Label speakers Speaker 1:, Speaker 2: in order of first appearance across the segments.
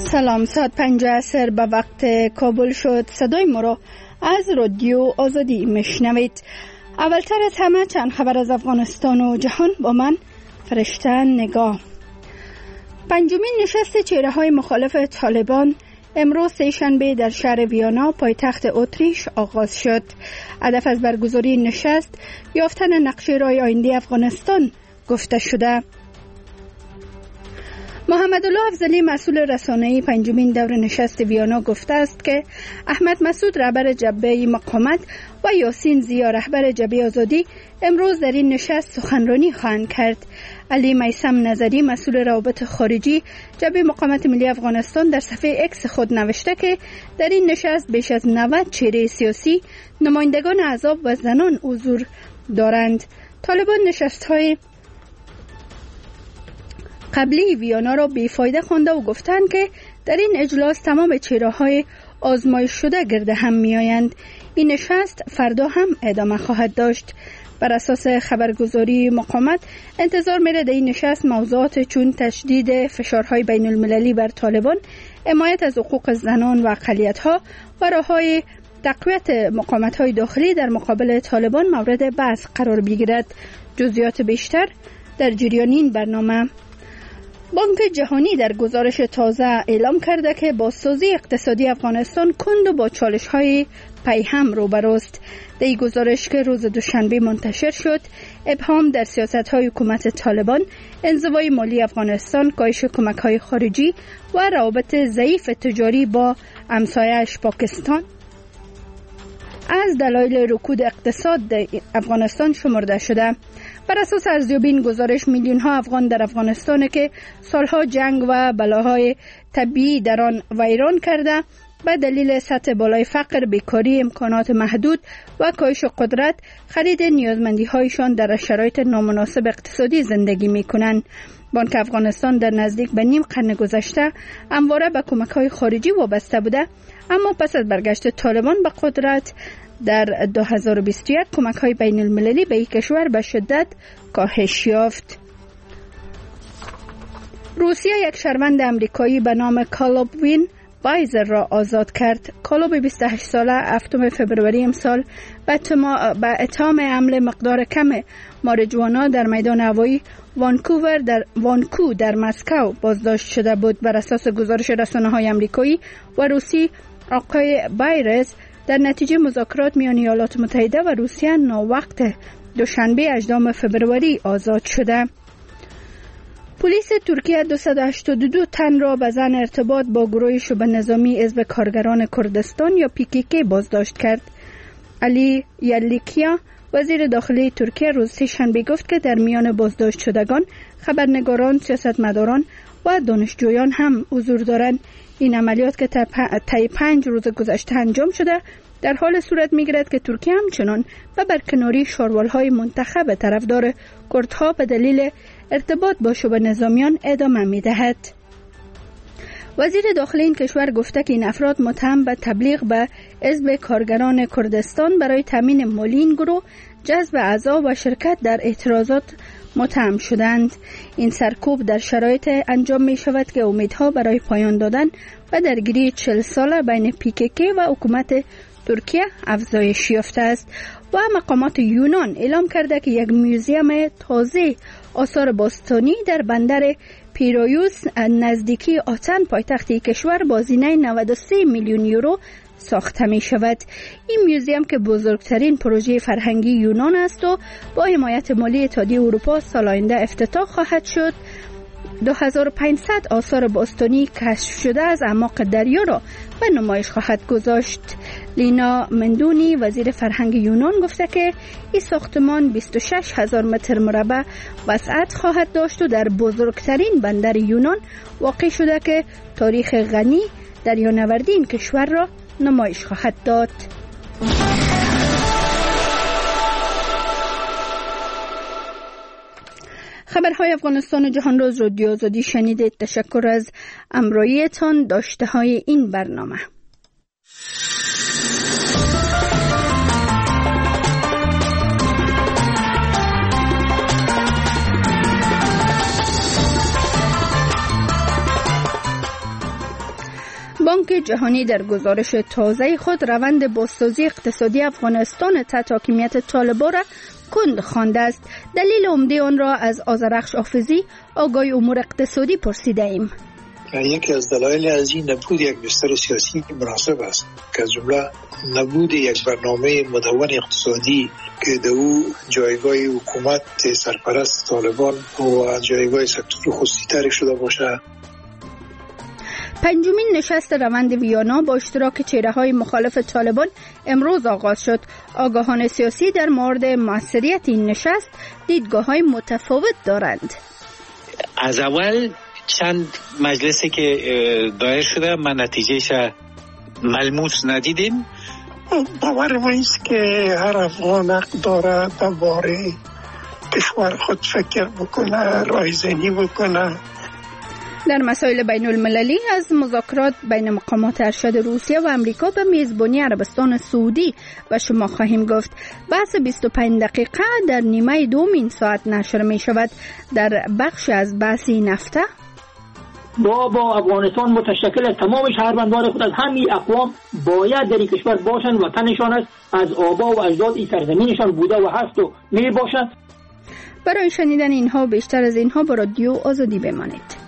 Speaker 1: سلام، ساعت 5 عصر به وقت کابل شد. صدای ما را از رادیو آزادی میشنوید. اولتر از همه چند خبر از افغانستان و جهان با من فرشته نگاه. پنجمین نشست چهره های مخالف طالبان امروز سه‌شنبه در شهر ویانا پایتخت اتریش آغاز شد. هدف از برگزاری نشست یافتن نقشه راه آینده افغانستان گفته شده. محمد الله افضلی مسئول رسانه‌ای پنجمین دور نشست ویانا گفته است که احمد مسعود رهبر جبهه مقاومت و یاسین زیا رهبر جبهه آزادی امروز در این نشست سخنرانی خواهند کرد. علی میثم نظری مسئول روابط خارجی جبهه مقاومت ملی افغانستان در صفحه اکس خود نوشته که در این نشست بیش از 90 چهره سیاسی، نمایندگان احزاب و زنان حضور دارند. طالبان نشست‌های قبلی ویانا را بیفایده خوانده و گفتند که در این اجلاس تمام چهره‌های آزمایش شده گرد هم می‌آیند. این نشست فردا هم ادامه خواهد داشت. بر اساس خبرگزاری مقامت انتظار میره در این نشست موضوعات چون تشدید فشارهای بین المللی بر طالبان، حمایت از حقوق زنان و اقلیت‌ها و راه‌های تقویت مقاومت‌های داخلی در مقابل طالبان مورد بحث قرار بگیرد. جزئیات بیشتر در جریان این برنامه. بانک جهانی در گزارش تازه اعلام کرده که بازسازی اقتصادی افغانستان کند و با چالش‌های پیهم روبروست. در این گزارش که روز دوشنبه منتشر شد، ابهام در سیاست‌های حکومت طالبان، انزوای مالی افغانستان، کاهش کمک‌های خارجی و روابط ضعیف تجاری با همسایه‌اش پاکستان از دلایل رکود اقتصاد در افغانستان شمرده شده. بر اساس ارزیابی این گزارش میلیون‌ها افغان در افغانستان که سالها جنگ و بلاهای طبیعی در آن ویران کرده به دلیل سطح بالای فقر، بیکاری، امکانات محدود و کاهش قدرت خرید نیازمندی‌هایشان در شرایط نامناسب اقتصادی زندگی می‌کنند. بانک افغانستان در نزدیک به نیم قرن گذشته همواره به کمک‌های خارجی وابسته بوده، اما پس از برگشت طالبان به قدرت در 2021 کمک‌های بین المللی به این کشور به شدت کاهش یافت. روسیه یک شهروند امریکایی به نام کالوب وین بایزر را آزاد کرد. کالوب 28 ساله هفتم فوریه امسال به اتهام حمل مقدار کم ماریجوانا در میدان هوایی وانکو در مسکو بازداشت شده بود. بر اساس گزارش رسانه‌های امریکایی و روسی، آقای بایرز در نتیجه مذاکرات میان ایالات متحده و روسیه ناوقت دوشنبه 18 فوریه آزاد شده. پلیس ترکیه 282 تن را به ظن ارتباط با گروه شبه نظامی حزب کارگران کردستان یا PKK بازداشت کرد. علی یلیکیا وزیر داخلی ترکیه روز سه‌شنبه گفت که در میان بازداشت شدگان خبرنگاران، سیاستمداران و دانشجویان هم حضور دارند. این عملیات که طی 5 روز گذشته انجام شده در حال صورت می‌گیرد که ترکیه همچنان به برکناری شاروال‌های منتخب طرفدار کردها به دلیل ارتباط با شبه نظامیان ادامه می‌دهد. وزیر داخلی این کشور گفته که این افراد متهم به تبلیغ به حزب کارگران کردستان برای تامین مالی این گروه، جذب اعضا و شرکت در اعتراضات متهم شدند. این سرکوب در شرایط انجام می شود که امیدها برای پایان دادن و درگیری 40 ساله بین PKK و حکومت ترکیه افزایش یافته است. و مقامات یونان اعلام کرده که یک موزیم تازه آثار باستانی در بندر پیرایوس نزدیکی آتن پایتخت کشور با هزینه 93 میلیون یورو ساخته می شود. این موزیم که بزرگترین پروژه فرهنگی یونان است و با حمایت مالی اتحادیه اروپا سال آینده افتتاح خواهد شد، 2500 آثار باستانی کشف شده از اعماق دریا را به نمایش خواهد گذاشت. لینا مندونی وزیر فرهنگ یونان گفته که این ساختمان 26,000 متر مربع وسعت خواهد داشت و در بزرگترین بندر یونان واقع شده که تاریخ غنی دریانوردی این کشور را نمایش خواهد داد. خبرهای افغانستان و جهان روز رادیو آزادی شنیدید. تشکر از همراهیتان. داشته های این برنامه: جهانی در گزارش تازه خود روند بازسازی اقتصادی افغانستان تحت حاکمیت طالبان را کند خوانده است. دلیل عمده آن را از آذرخش حافظی آگاه امور اقتصادی پرسیده ایم.
Speaker 2: یکی از دلایل از این نبود یک بستر سیاسی مناسب است که از جمله نبود یک برنامه مدون اقتصادی که در او جایگاه حکومت سرپرست طالبان و جایگاه سکتور خصوصی تعریف شده باشد.
Speaker 1: پنجمین نشست روند ویانا با اشتراک چهره‌های مخالف طالبان امروز آغاز شد. آگاهان سیاسی در مورد موثریت این نشست دیدگاه‌های متفاوت دارند.
Speaker 3: از اول چند مجلسی که دایر شده من نتیجهش ملموس ندیدیم.
Speaker 4: باور ما است که هر افغان حق داره درباره کشور خود فکر بکنه، رایزنی بکنه.
Speaker 1: در مسائل بین المللی از مذاکرات بین مقامات ارشد روسیه و امریکا به میزبانی عربستان سعودی و شما خواهیم گفت. بحث 25 دقیقه در نیمه دوم این ساعت نشر می شود. در بخش از بحثی نفته
Speaker 5: با افغانستان متشکل از تمام شهروندان خود از همین اقوام باید در این کشور باشند و وطنشان است، از آبا و اجداد این سرزمینشان بوده و هست و می باشند.
Speaker 1: برای شنیدن اینها و بیشتر از اینها با رادیو آزادی بمانید.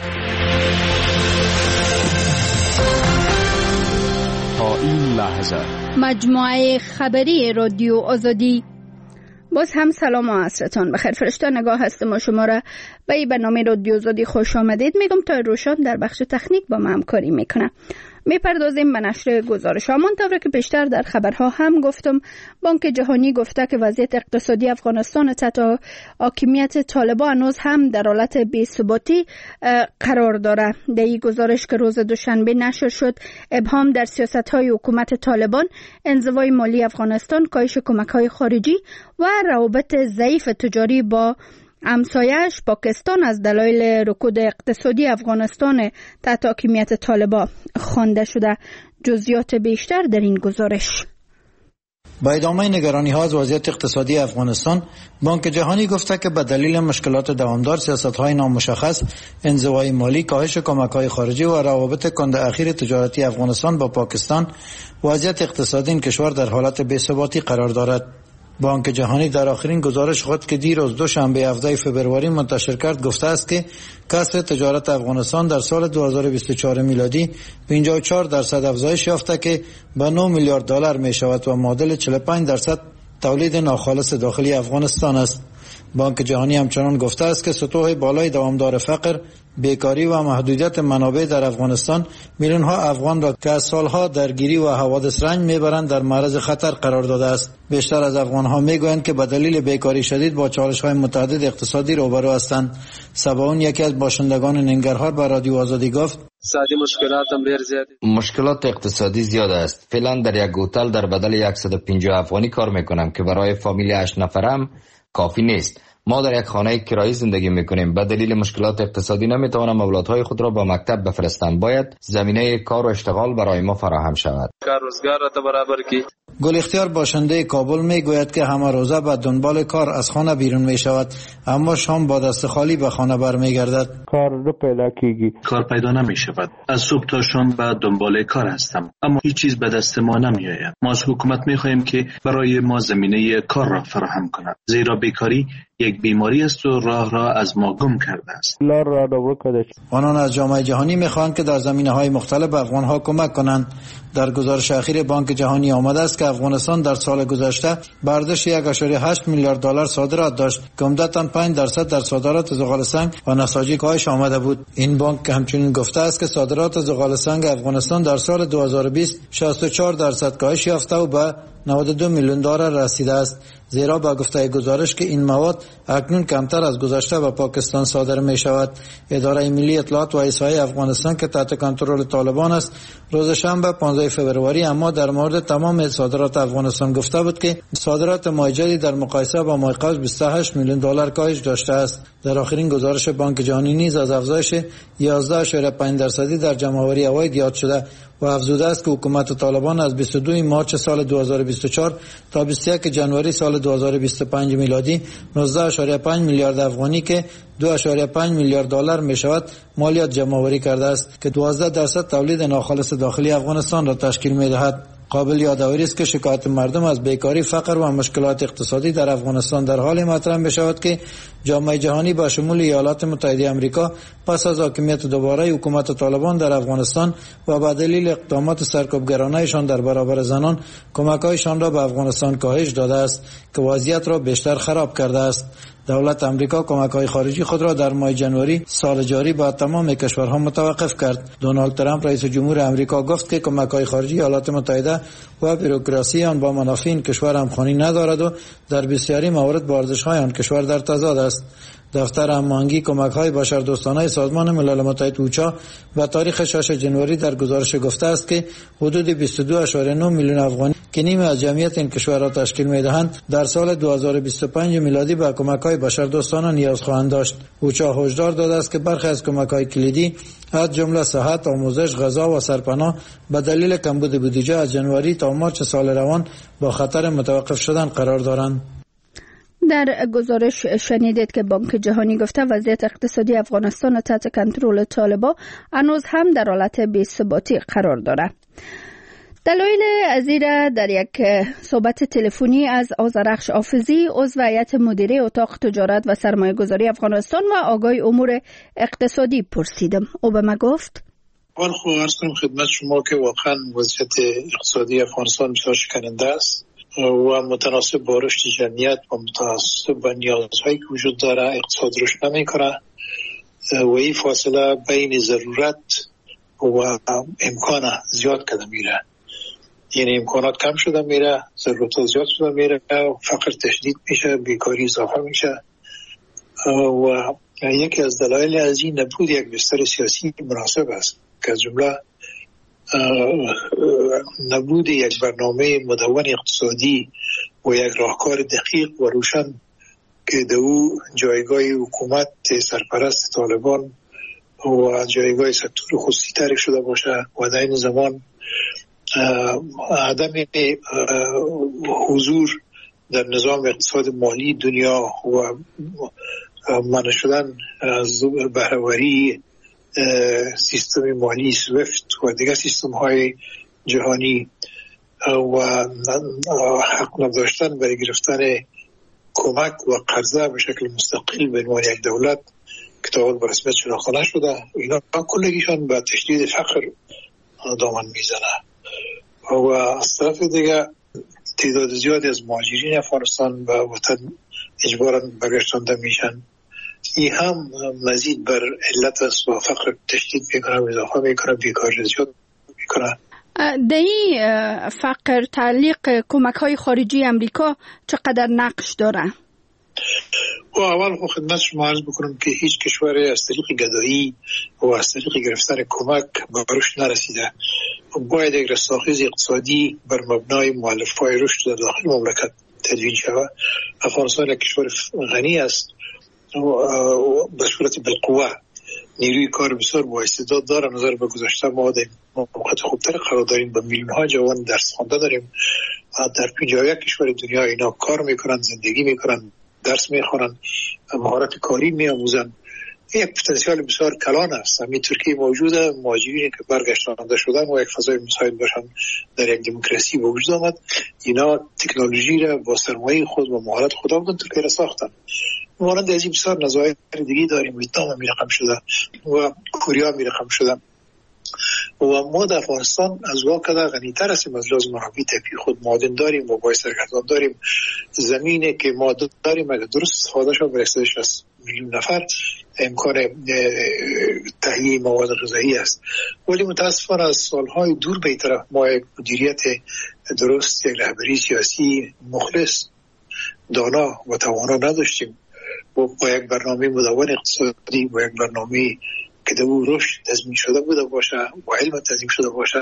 Speaker 6: تا این لحظه
Speaker 1: مجموعه خبری رادیو آزادی. باز هم سلام و عصرتان بخیر. فرشته نگاه هستم و شما را به این برنامه رادیو آزادی خوش آمدید میگم. تا روشن در بخش تکنیک با ما همکاری میکنه. میپردازیم به نشر گزارش. همانطور که پیشتر در خبرها هم گفتم، بانک جهانی گفته که وضعیت اقتصادی افغانستان تحت حاکمیت طالبان هنوز هم در حالت بی‌ثباتی قرار داره. در این گزارش که روز دوشنبه نشر شد، ابهام در سیاست‌های حکومت طالبان، انزوای مالی افغانستان، کاهش کمک‌های خارجی و روابط ضعیف تجاری با همسایه‌اش پاکستان از دلایل رکود اقتصادی افغانستان تحت حاکمیت طالبان خوانده شده. جزئیات بیشتر در این گزارش.
Speaker 7: با ادامه نگرانی‌ها از وضعیت اقتصادی افغانستان، بانک جهانی گفته که به دلیل مشکلات دوامدار، سیاست‌های نامشخص، انزوای مالی، کاهش کمک‌های خارجی و روابط کند اخیر تجارتی افغانستان با پاکستان، وضعیت اقتصادی این کشور در حالت بی‌ثباتی قرار دارد. بانک جهانی در آخرین گزارش خود که دیروز دوشنبه 17 فوریه منتشر کرد گفته است که کسر تجارت افغانستان در سال 2024 میلادی 54% افزایش یافته که به 9 میلیارد دلار می شود و معادل 45% تولید ناخالص داخلی افغانستان است. بانک جهانی همچنان گفته است که سطوح بالای دوامدار فقر، بیکاری و محدودیت منابع در افغانستان میلیون‌ها افغان را که از سالها درگیری و حوادث رنج میبرند در معرض خطر قرار داده است. بیشتر از افغان‌ها میگویند که به دلیل بیکاری شدید با چالش‌های متعدد اقتصادی روبرو هستند. سباون یکی از باشندگان ننگرهار به رادیو آزادی گفت:
Speaker 8: مشکلات اقتصادی زیاد است. فعلا در یک هتل در بدل 150 افغانی کار میکنم که برای فامیل 8 نفرم کافی نیست. ما در یک خانه کرایی زندگی میکنیم. به دلیل مشکلات اقتصادی نمیتوانم اولادهای خود را به مکتب بفرستم. باید زمینه کار و اشتغال برای ما فراهم شود.
Speaker 7: گل اختیار باشنده کابل میگوید که همه روزه به دنبال کار از خانه بیرون میشود، اما شام با دست خالی به خانه برمیگردد.
Speaker 9: کار پیدا نمیشود. از صبح تا شام به دنبال کار هستم، اما هیچ چیز به دست ما نمیآید. ما از حکومت میخواهیم که برای ما زمینه کار را فراهم کند، زیرا بیکاری یک بیماری است و راه را از ما گم کرده است.
Speaker 7: آنان از جامعه جهانی میخواهند که در زمینه‌های مختلف به افغان‌ها کمک کنند. در گزارش اخیر بانک جهانی آمده است که افغانستان در سال گذشته برداشت 1.8 میلیارد دلار صادرات داشت که عمدتاً 5% در صادرات زغال سنگ و نساجی کاهش آمده بود. این بانک همچنین گفته است که صادرات زغال سنگ افغانستان در سال 2020 64% کاهش یافته و به 92 میلیون دلار رسیده است، زیرا با گفته گزارش که این مواد اکنون کمتر از گذشته به پاکستان صادر می شود. اداره ملی اطلاعات و احصایه افغانستان که تحت کنترل طالبان است، روز شنبه 15 فوریه اما در مورد تمام صادرات افغانستان گفته بود که صادرات ماه جدید در مقایسه با ماه قبل 28 میلیون دلار کاهش داشته است. در آخرین گزارش بانک جهانی نیز از افزایش 11.5% در جمع‌آوری عواید یاد شده و افزوده است که حکومت طالبان از 22 مارس سال 2024 تا 21 جنوری سال 2025 میلادی 19.5 میلیارد افغانی که 2.5 میلیارد دلار می شود مالیات جمع‌آوری کرده است که 12% تولید ناخالص داخلی افغانستان را تشکیل می دهد. قابل یادآوری است که شکایت مردم از بیکاری، فقر و مشکلات اقتصادی در افغانستان در حال مطرح می شود که جامعه جهانی با شمول ایالات متحده آمریکا پس از حاکمیت دوباره حکومت طالبان در افغانستان و به دلیل اقدامات سرکوبگرانه‌شان در برابر زنان کمک‌هایشان را به افغانستان کاهش داده است که وضعیت را بیشتر خراب کرده است. دولت آمریکا کمک‌های خارجی خود را در ماه جنوری سال جاری به تمام کشورها متوقف کرد. دونالد ترامپ رئیس جمهور آمریکا گفت که کمک‌های خارجی ایالات متحده و بوروکراسی آن با منافع این کشور همخوانی ندارد و در بسیاری موارد با ارزش‌های آن کشور در تضاد است. دفتر هماهنگی کمک‌های بشردوستانه سازمان ملل متحد اوچا به تاریخ 6 جنوری در گزارش گفته است که حدود 22.9 میلیون افغانی که نیمه از جمعیت این کشور را تشکیل می‌دهند در سال 2025 میلادی به کمک‌های بشردوستانه نیاز خواهند داشت. اوچا هشدار داده است که برخی از کمک‌های کلیدی از جمله صحت، آموزش، غذا و سرپناه به دلیل کمبود بودجه از جنوری تا مارس سال روان با خطر متوقف شدن قرار دارند.
Speaker 1: در گزارش شنیدید که بانک جهانی گفته وضعیت اقتصادی افغانستان تحت کنترل طالبان هنوز هم در حالت بی‌ثباتی قرار دارد. دلایل ازیره در یک صحبت تلفنی از آذرخش حافظی عضو هیئت مدیره اتاق تجارت و سرمایه گذاری افغانستان و آگاه امور اقتصادی پرسیدم. او به من گفت
Speaker 2: اول خب عرض کنم خدمت شما که واقعا وضعیت اقتصادی افغانستان بسیار شکننده است و متناسب با رشد جمعیت و متناسب با نیازهایی که وجود داره اقتصاد رشد نمی‌کنه و این فاصله بین ضرورت و امکان زیاد کرده میره. یعنی امکانات کم شده میره، ضرورت زیاد شده میره، فقر تشدید میشه، بیکاری اضافه میشه و یکی از دلایل از این نبود یک بستر سیاسی مناسب است که از جمله نبود یک برنامه مدون اقتصادی و یک راهکار دقیق و روشن که در او جایگاه حکومت سرپرست طالبان و جایگاه سکتور خصوصی تعریف شده باشه و در این زمان عدم حضور در نظام اقتصاد مالی دنیا و منع شدن از بهره‌وری سیستم مالی سویفت و دیگر سیستم های جهانی و حق نداشتن برای گرفتن کمک و قرضه به شکل مستقل به عنوان یک دولت که تا حال به رسمیت شناخته نشده، اینا کلگیشان به تشدید فقر دامن میزنه و از طرف دیگه تعداد زیادی از مهاجرین افغانستان به وطن اجباراً برگشتانده میشن. این هم مزید بر علت است و فقر تشدید میکنه و اضافه میکنه، بیکاری زیاد میکنه.
Speaker 1: در این فقر تعلیق کمک‌های خارجی امریکا چقدر نقش داره؟
Speaker 2: و اول خدمت شما عرض بکنم که هیچ کشوری از طریق گدایی و از طریق گرفتن کمک به رشد نرسیده. باید یک رستاخیز اقتصادی بر مبنای مؤلفه‌های رشد در داخل مملکت تدوین شود. افغانستان یک کشور غنی است به صورت بالقوه، نیروی کار بسیار با استعداد داره. نظر به گذشته ما در موقعیت خوبتر قرار داریم، با میلیون ها جوان درس خوانده داریم. در 51 کشور دنیا اینا کار میکنن، زندگی میکنن، درس میخوانن، مهارت کاری میآموزن. یک پتانسیل بسیار کلان است. همین ترکیه موجوده، مهاجرینی که برگشتانده شدن و یک فضای مساعد باشن در یک دموکراسی به وجود آمد. اینا تکنولوژی را با سرمایه خود و مهارت خود آمدن ترکیه را ساختن. مانند از این بسیار نظایر دیگه داریم. ویتنام می رقم شده و کوریا می رقم شده و ما در افغانستان از واقع غنی‌تر هستیم از لازم منابع طبیعی خود. معادن داریم و باعث سرگردان داریم. زمینه که ما داریم اگر درست استفاده شد برسه 60 میلیون نفر امکان تهیه مواد غذایی است. ولی متاسفانه از سالهای دور به طرف ما یک مدیریت درست، یک رهبری سیاسی مخلص، دانا و توانا نداشتیم. با یک برنامه مدون اقتصادی، با یک برنامه که در او رشد تضمین شده بوده باشه و علم تضمین شده باشه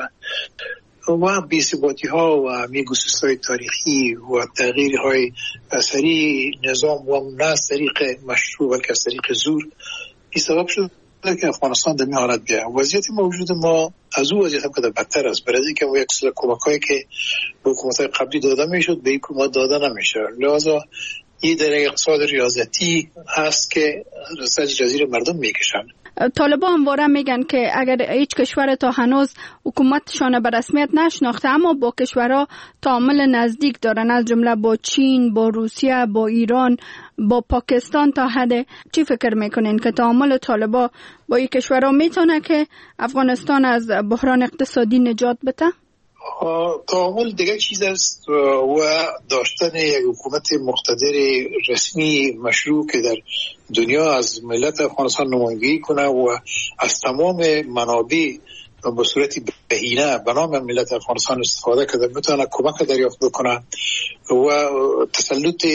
Speaker 2: و بی‌ثباتی ها و گسست‌های تاریخی و تغییرهای اثری نظام و نه از طریق مشروع بلکه از طریق زور این سبب شد که افغانستان در این حالت بیا. وضعیت موجود ما از او وضعیت هم که بدتر است، برای اینکه یک سری کمک‌هایی که به حکومت‌های قبلی داده میشد به این حکومت داده نمیشه. لذا این در اقتصاد ریاضتی هست که رسد جزیره مردم میکشن.
Speaker 1: طالبان همواره میگن که اگر هیچ کشور تا هنوز حکومتشان به رسمیت نشناخته اما با کشورها تعامل نزدیک دارن، از جمله با چین، با روسیه، با ایران، با پاکستان تا حد. چی فکر میکنین که تعامل طالبان با این کشورها میتونه که افغانستان از بحران اقتصادی نجات بده؟
Speaker 2: تعامل دیگه چیز است و داشتن یک حکومت مقتدر رسمی مشروع که در دنیا از ملت افغانستان نمایندگی کنه و از تمام منابع به صورت بهینه به نام ملت افغانستان استفاده کرده میتونه کمک دریافت بکنه و تسلط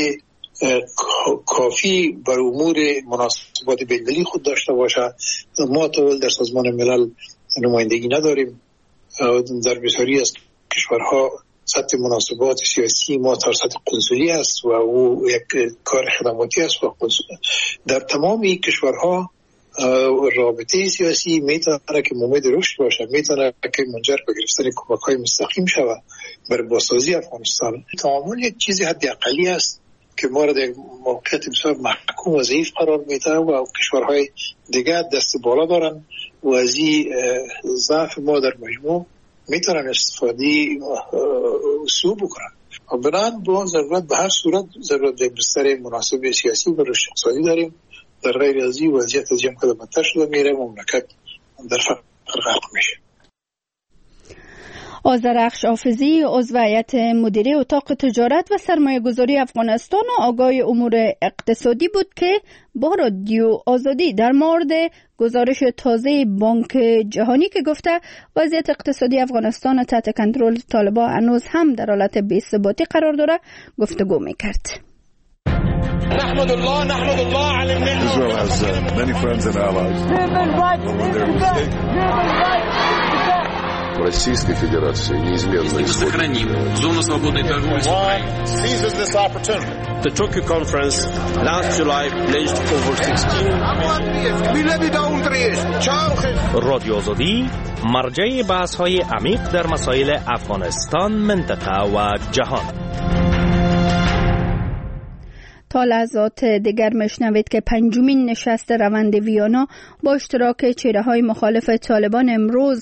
Speaker 2: کافی بر امور مناسبات بین‌المللی خود داشته باشه. ما طول در سازمان ملل نمایندگی نداریم، در بسیاری از کشورها سطح مناسبات سیاسی ما تا سطح قنصلی است و او یک کار خدماتی است و در تمام این کشورها رابطه سیاسی میتونه که ممید رشد باشه، میتونه که منجر به گرفتن کمک‌های مستقیم شود بر بازسازی افغانستان. تعامل یک چیزی حداقلی است که ما را در موقعیت بسیار محکوم و ضعیف قرار میده و کشورهای دیگر دست بالا دارن و از این ضعف ما در مجموع میتونن استفاده سو بکنن. بنابراین با ضرورت به هر صورت ضرورت به بستر مناسب سیاسی و رشد اقتصادی داریم. در غیر از این وضعیت از جمع بدتر شده میره، مملکت در فقر غرق میشه.
Speaker 1: آذرخش حافظی، عضو هیئت مدیره اتاق تجارت و سرمایه گذاری افغانستان و آگاه امور اقتصادی بود که با رادیو آزادی در مورد گزارش تازه بانک جهانی که گفته وضعیت اقتصادی افغانستان تحت کنترل طالبان هنوز هم در حالت بی‌ثباتی قرار داره گفتگو میکرد.
Speaker 10: نحمد الله على النعمة. Israel has many friends and allies.
Speaker 11: Российской Федерации неизменно
Speaker 12: сохраним зону свободной торговли с Украиной.
Speaker 10: Seizes this opportunity.
Speaker 13: The Tokyo conference last July pledged over 16 رادیو آزادی مرجع بحث‌های عمیق در مسائل افغانستان، منطقه و جهان.
Speaker 1: تا لحظات دیگر میشنوید که پنجمین نشست روند ویانا با اشتراک چهره‌های مخالف طالبان امروز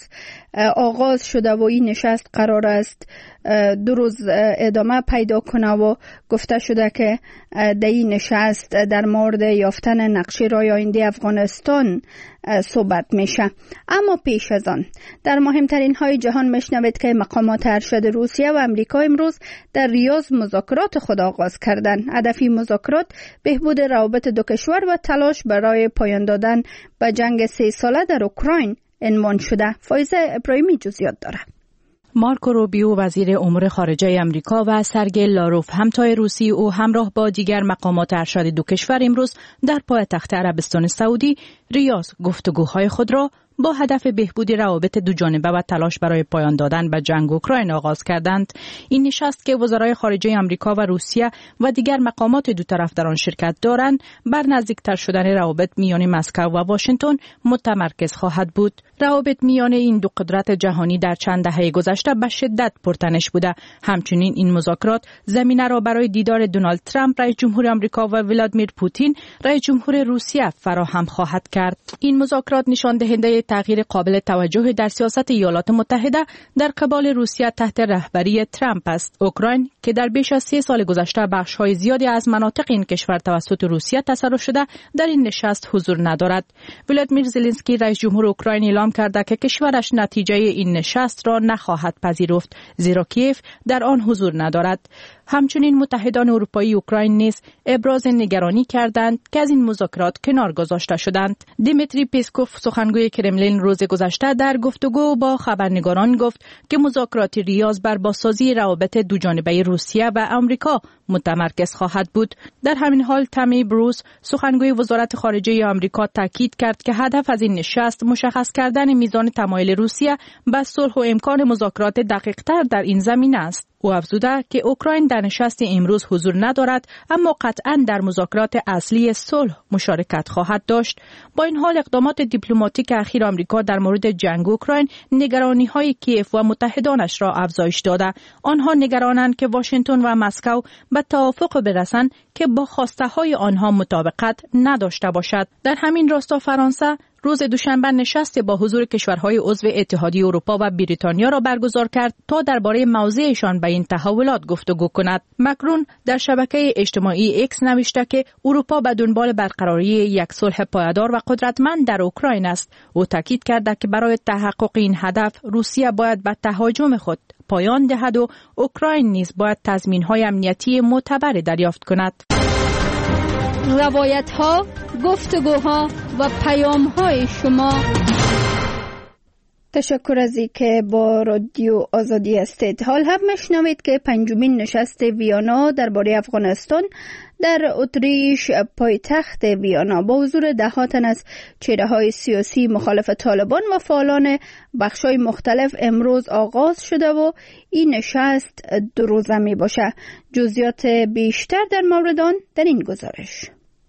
Speaker 1: آغاز شده و این نشست قرار است 2 روز ادامه پیدا کنه و گفته شده که در این نشست در مورد یافتن نقشه راه آینده افغانستان صحبت میشه. اما پیش از آن در مهمترین های جهان میشنوید که مقامات ارشد روسیه و امریکا امروز در ریاض مذاکرات خود آغاز کردند. هدف مذاکرات بهبود روابط دو کشور و تلاش برای پایان دادن به جنگ 3 ساله در اوکراین عنوان شده. فایزه ابراهیمی جزئیات داره.
Speaker 14: مارکو روبیو وزیر امور خارجه امریکا و سرگئی لاروف همتای روسی او همراه با دیگر مقامات ارشد دو کشور امروز در پایتخت عربستان سعودی ریاض گفتگوهای خود را با هدف بهبود روابط دو جانبه و تلاش برای پایان دادن به جنگ اوکراین آغاز کردند. این نشست که وزرای خارجه امریکا و روسیه و دیگر مقامات دو طرف در آن شرکت دارند بر نزدیکتر شدن روابط میان مسکو و واشنگتن متمرکز خواهد بود. روابط میان این دو قدرت جهانی در چند دهه گذشته به شدت پرتنش بوده. همچنین این مذاکرات زمینه را برای دیدار دونالد ترامپ رئیس جمهور آمریکا و ولادیمیر پوتین رئیس جمهور روسیه فراهم خواهد کرد. این مذاکرات نشان دهنده تغییر قابل توجه در سیاست ایالات متحده در قبال روسیه تحت رهبری ترامپ است. اوکراین که در بیش از 3 سال گذشته بخش‌های زیادی از مناطق این کشور توسط روسیه تصرف شده در این نشست حضور ندارد. ولادیمیر زلنسکی رئیس جمهور اوکراین اعلام کرده که کشورش نتیجه این نشست را نخواهد پذیرفت زیرا کیف در آن حضور ندارد. همچنین متحدان اروپایی اوکراین نیز ابراز نگرانی کردند که از این مذاکرات کنار گذاشته شدند. دیمیتری پسکوف سخنگوی کرملین روز گذشته در گفتگو با خبرنگاران گفت که مذاکرات ریاض بر بازسازی روابط دوجانبه روسیه و آمریکا متمرکز خواهد بود. در همین حال تامی بروس سخنگوی وزارت خارجه آمریکا تاکید کرد که هدف از این نشست مشخص کردن میزان تمایل روسیه به صلح و امکان مذاکرات دقیق‌تر در این زمینه است. او افزوده که اوکراین در نشست امروز حضور ندارد اما قطعاً در مذاکرات اصلی صلح مشارکت خواهد داشت. با این حال اقدامات دیپلماتیک اخیر آمریکا در مورد جنگ اوکراین نگرانی‌های کیف و متحدانش را افزایش داده. آنها نگرانند که واشنگتن و مسکو به توافق برسند که با خواسته‌های آنها مطابقت نداشته باشد. در همین راستا فرانسه روز دوشنبه نشست با حضور کشورهای عضو اتحادیه اروپا و بریتانیا را برگزار کرد تا درباره موضعشان به این تحولات گفتگو کند. مکرون در شبکه اجتماعی اکس نوشته که اروپا به دنبال برقراری یک صلح پایدار و قدرتمند در اوکراین است. او تاکید کرده که برای تحقق این هدف روسیه باید به تهاجم خود پایان دهد و اوکراین نیز باید تضمین‌های امنیتی معتبر دریافت کند.
Speaker 1: روایت‌ها، گفتگوها و پیام‌های شما. تشکر از اینکه با رادیو آزادی هستید. حال هم میشنوید که پنجمین نشست ویانا درباره افغانستان در اتریش پایتخت ویانا با حضور دهها تن از چهره‌های سیاسی مخالف طالبان و فعالان بخش‌های مختلف امروز آغاز شده و این نشست 2 روزه می باشه. جزئیات بیشتر در مورد آن در این گزارش.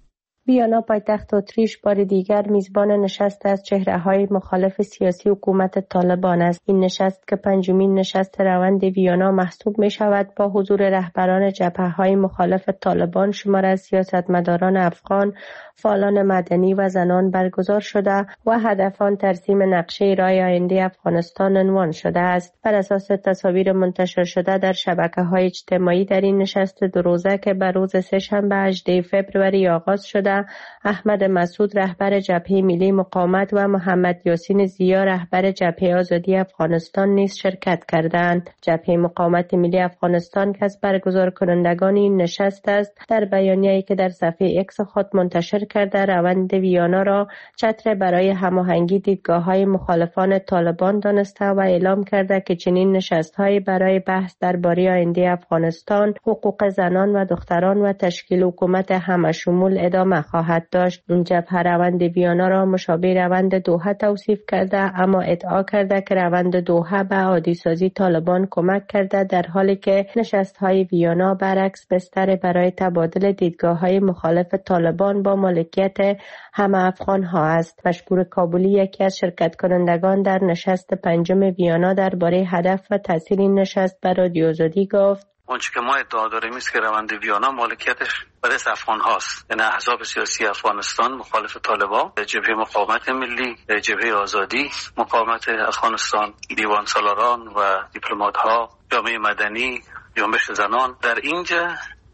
Speaker 15: ویانا پایتخت اتریش بار دیگر میزبان نشست از چهره‌های مخالف سیاسی حکومت طالبان است. این نشست که پنجمین نشست روند ویانا محسوب می شود با حضور رهبران جبهه‌های مخالف طالبان شمار از سیاستمداران افغان، فعالان مدنی و زنان برگزار شده و هدف آن ترسیم نقشه راه آینده افغانستان عنوان شده است. بر اساس تصاویر منتشر شده در شبکه‌های اجتماعی در این نشست 2 روزه که بر روز سه‌شنبه 18 فوریه آغاز شده، احمد مسعود رهبر جبهه ملی مقاومت و محمد یاسین زیا رهبر جبهه آزادی افغانستان نیز شرکت کردند. جبهه مقاومت ملی افغانستان که از برگزار کنندگان این نشست است، در بیانیه‌ای که در صفحه اکس خود منتشر کرده روند ویانا را چتر برای هماهنگی دیدگاه‌های مخالفان طالبان دانسته و اعلام کرده که چنین نشست‌هایی برای بحث درباره آینده افغانستان، حقوق زنان و دختران و تشکیل حکومت همشمول ادامه خواهد داشت. این جبهه روند ویانا را مشابه روند دوحه توصیف کرده اما ادعا کرده که روند دوحه به عادی‌سازی طالبان کمک کرده، در حالی که نشست‌های ویانا برعکس بستر برای تبادل دیدگاه‌های مخالف طالبان با مالکیت همه افغان‌ها است. مشکور کابلی یکی از شرکت کنندگان در نشست پنجم ویانا درباره هدف و تاثیر این نشست بر رادیو آزادی گفت:
Speaker 16: اونچه که ما ادعا داریم است که روند ویانا مالکیتش به دست افغان هاست، یعنی احزاب سیاسی افغانستان مخالف طالبان، جبهه مقاومت ملی، جبهه آزادی مقاومت افغانستان، دیوان سالاران و دیپلمات ها، جامعه مدنی، جنبش زنان در اینجا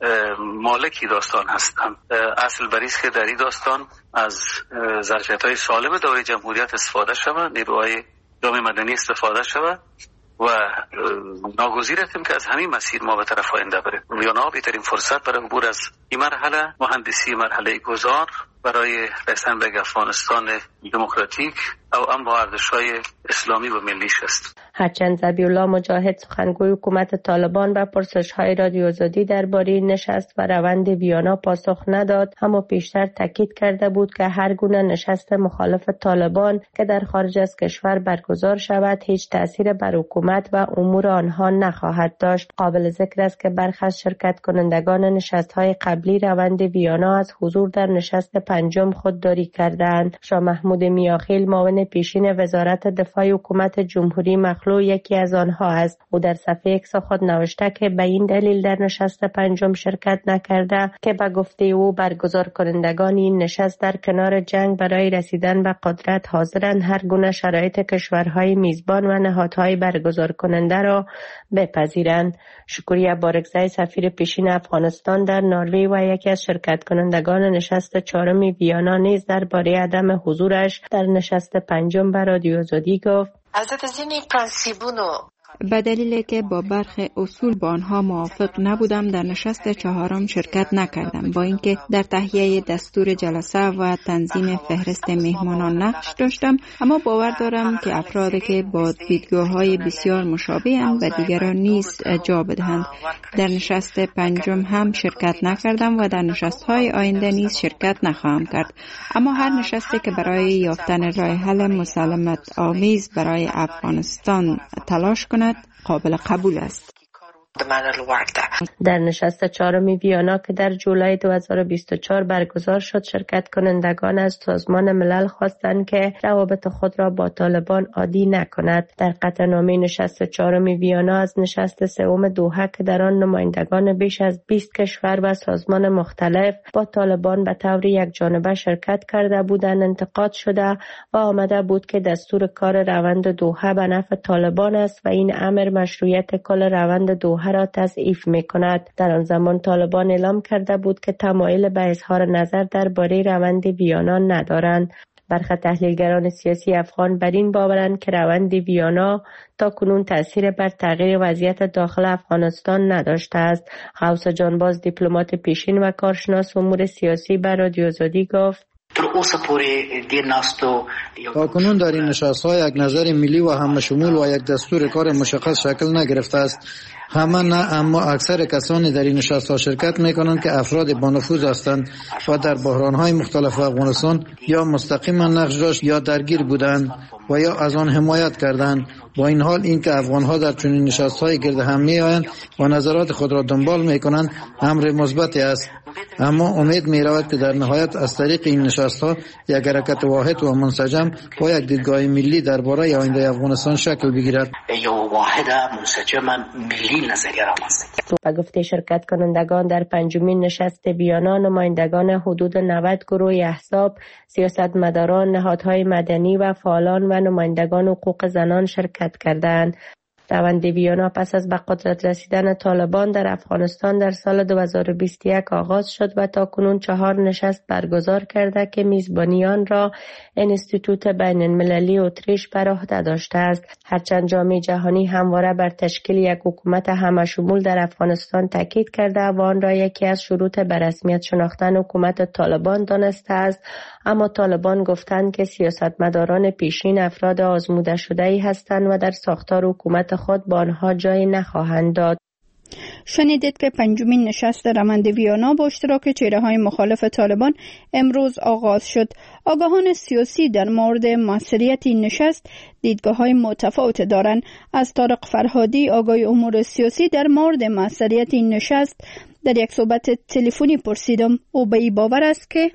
Speaker 16: مالکی داستان هستند. اصل بریست که در این داستان از ظرفیت‌های سالم دوره جمهوریت استفاده شود، نیروهای جامعه مدنی استفاده شود و ناگزیر هستیم که از همین مسیر ما به طرف آینده بریم. ویانا بهترین فرصت برای عبور از این مرحله مهندسی مرحله گذار برای رسیدن به افغانستان دموکراتیک او هم با ارزش‌های اسلامی و ملیش است.
Speaker 15: هرچند ذبیح‌الله مجاهد سخنگوی حکومت طالبان به پرسش‌های رادیو آزادی درباره نشست و روند ویانا پاسخ نداد، اما پیشتر تاکید کرده بود که هر گونه نشست مخالف طالبان که در خارج از کشور برگزار شود هیچ تأثیر بر حکومت و امور آنها نخواهد داشت. قابل ذکر است که برخی از شرکت کنندگان نشست‌های قبلی روند ویانا از حضور در نشست پنجم خودداری کردند. شاه محمود میاخیل معاون پیشین وزارت دفاع حکومت جمهوری مخلوع یکی از آنها است. او در صفحه اکس خود نوشته که به این دلیل در نشست پنجم شرکت نکرده که به گفته او برگزار کنندگان این نشست در کنار جنگ برای رسیدن به قدرت حاضرند هر گونه شرایط کشورهای میزبان و نهادهای برگزار کننده را بپذیرند. شکریه بارگزای سفیر پیشین افغانستان در نروژ و یکی از شرکت کنندگان نشست چهارم ویانا نیز درباره عدم حضورش در نشست پنجم به رادیو آزادی گفت:
Speaker 17: به دلیلی که با برخی اصول با آنها موافق نبودم در نشست چهارم شرکت نکردم، با اینکه در تهیه دستور جلسه و تنظیم فهرست مهمانان نقش داشتم، اما باور دارم که افرادی که با دیدگاه‌های بسیار مشابه‌اند و دیگران نیز جا بدهند. در نشست پنجم هم شرکت نکردم و در نشست‌های آینده نیز شرکت نخواهم کرد، اما هر نشستی که برای یافتن راه حل مسالمت آمیز برای افغانستان تلاش کند قابل قبول است.
Speaker 15: در نشست چهارم ویانا که در جولای 2024 برگزار شد، شرکت کنندگان از سازمان ملل خواستند که روابط خود را با طالبان عادی نکند. در قطعنامه نشست چهارم ویانا از نشست سوم دوحه که در آن نمایندگان بیش از 20 کشور و سازمان مختلف با طالبان به طور یکجانبه شرکت کرده بودند انتقاد شده و آمده بود که دستور کار روند دوحه به نفع طالبان است و این امر مشروعیت کل روند دوحه را تضعیف می‌کند. در آن زمان طالبان اعلام کرده بود که تمایل به اظهار نظر درباره روند ویانا ندارند. برخی تحلیلگران سیاسی افغان بر این باورند که روند ویانا تا کنون تأثیر بر تغییر وضعیت داخل افغانستان نداشته است. غوث جانباز دیپلمات پیشین و کارشناس امور سیاسی به رادیو آزادی گفت:
Speaker 7: تا کنون در این نشست‌ها یک نظر ملی و همه شمول و یک دستور کار مشخص شکل نگرفته است. همه نه، اما اکثر کسانی در این نشست‌ها شرکت می‌کنند که افراد با نفوذ هستند و در بحران‌های مختلف افغانستان یا مستقیما نقش داشت یا درگیر بودند و یا از آن حمایت کردند. با این حال اینکه افغان‌ها در چنین نشست‌های گرد هم می‌آیند و نظرات خود را دنبال می‌کنند امر مثبتی است، اما امید می‌رود که در نهایت از طریق این نشست‌ها یک حرکت واحد و منسجم و یک دیدگاه ملی درباره آینده افغانستان شکل بگیرد.
Speaker 15: به گفته شرکت کنندگان در پنجمین نشست ویانا، نمایندگان حدود 90 گروه احزاب، سیاستمداران، نهادهای مدنی و فعالان و نمایندگان حقوق زنان شرکت کردند. روند ویانا پس از به قدرت رسیدن طالبان در افغانستان در سال 2021 آغاز شد و تا کنون 4 نشست برگزار کرده که میزبانیان را انستیتوت بین المللی اتریش بر عهده داشته است. هرچند جامعه جهانی همواره بر تشکیل یک حکومت همشمول در افغانستان تاکید کرده و آن را یکی از شروط به رسمیت شناختن حکومت طالبان دانسته است، اما طالبان گفتند که سیاستمداران پیشین افراد آزموده شده‌ای هستند و در ساختار حکومت خود با آنها جای نخواهند داد.
Speaker 1: شنیدید که پنجمین نشست روند ویانا با اشتراک چهره‌های مخالف طالبان امروز آغاز شد. آگاهان سیاسی در مورد موثریت این نشست دیدگاه‌های متفاوت دارند. از طارق فرهادی آگاه امور سیاسی در مورد موثریت این نشست در یک صحبت تلفنی پرسیدم. او به این باور است که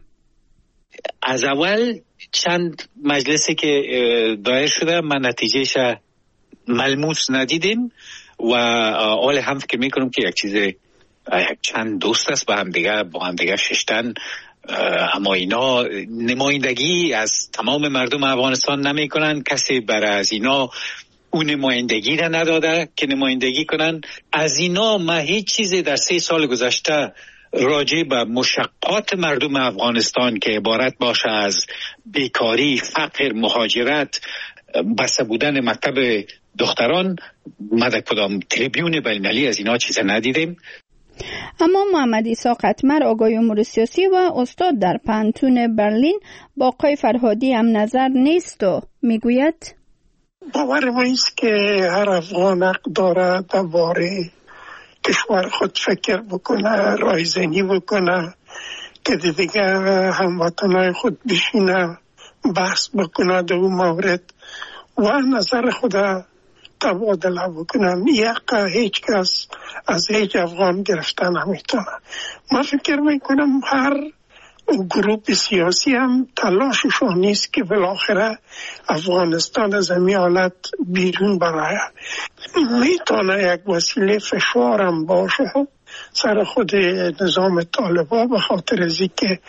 Speaker 3: از اول چند مجلسی که دایر شده من نتیجهش ملموس ندیدیم و حال هم فکر میکنم که یک چیز چند دوست است با هم دیگه ششتن، اما اینا نمایندگی از تمام مردم افغانستان نمیکنن. کسی برای از اینا اون نمایندگی را نداده که نمایندگی کنن. از اینا ما هیچ چیزی در 3 سال گذشته راجع به مشقات مردم افغانستان که عبارت باشه از بیکاری، فقر، مهاجرت، بسته بودن مکتب دختران، ما در کدام تریبیون بین‌المللی از اینا چیز ندیدیم.
Speaker 1: اما محمد عیسی قطمر آگاه امور سیاسی و استاد در پانتون برلین با آقای فرهادی هم نظر نیست و میگوید
Speaker 4: باور ما است که هر افغان حق داره درباره کشور خود فکر بکنه، رایزنی بکنه، که دیگه هموطنای خود بشینه بحث بکنه در اون مورد و نظر خود تبادله بکنن. یک هیچ کس از هیچ افغان گرفتن نمیتونه. من فکر میکنم هر گروه سیاسی هم تلاششون نیست که بالاخره افغانستان از این حالت بیرون برای میتونه یک وسیله فشار هم باشه سر خود نظام طالبان، به خاطر از اینکه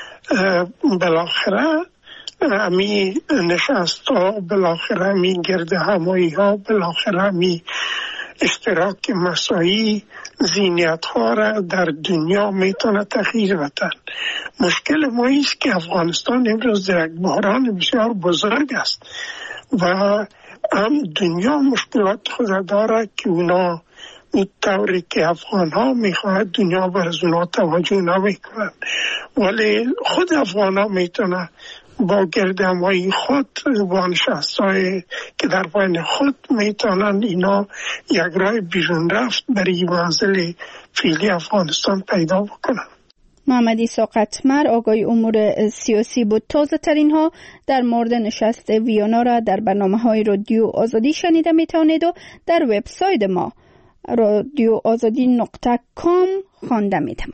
Speaker 4: بالاخره امی نشست ها، بالاخره امی گرد همایی ها، بالاخره امی اشتراک مساعی ذهنیت ها را در دنیا میتونه تغییر بدن. مشکل ما ایست که افغانستان امروز در یک بحران بسیار بزرگ است و هم دنیا مشکلات خود داره که اونا اون طوری که افغان ها میخواهد دنیا بر از اونا توجه نمیکنن، ولی خود افغان ها میتونه با گردهمایی خود با نشستهای که در بین خود میتونن اینا یک راه بیرون رفت برای منزل فعلی افغانستان پیدا بکنن.
Speaker 1: محمد عیسی قطمر آگاه امور سیاسی بود. تازه ترین ها در مورد نشست ویانا را در برنامه های رادیو آزادی شنیده میتوانید و در وبسایت ما رادیو آزادی .com خوانده می